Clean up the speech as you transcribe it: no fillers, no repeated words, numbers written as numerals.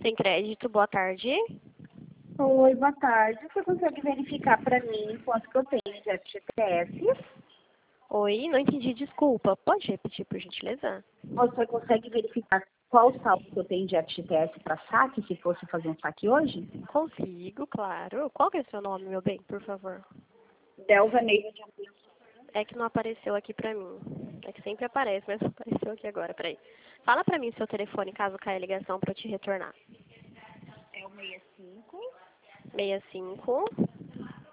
Sem crédito, boa tarde. Oi, boa tarde. Você consegue verificar para mim quanto que eu tenho de FGTS? Oi, não entendi, desculpa. Pode repetir, por gentileza? Você consegue verificar qual o saldo que eu tenho de FGTS para saque, se fosse fazer um saque hoje? Consigo, claro. Qual que é o seu nome, meu bem, por favor? Delva Neiva de Abreu. É que não apareceu aqui pra mim. É que sempre aparece, mas não apareceu aqui agora, peraí. Fala pra mim seu telefone, caso caia a ligação, pra eu te retornar. É o 65 65